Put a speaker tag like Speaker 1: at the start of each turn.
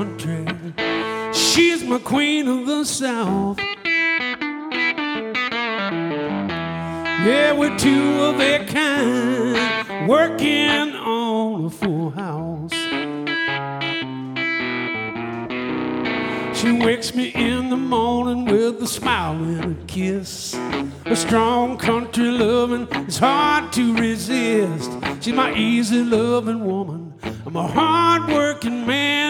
Speaker 1: country. She's my queen of the South. Yeah, we're two of a kind, working on a full house. She wakes me in the morning with a smile and a kiss. A strong country loving is hard to resist. She's my easy loving woman. I'm a hard working man.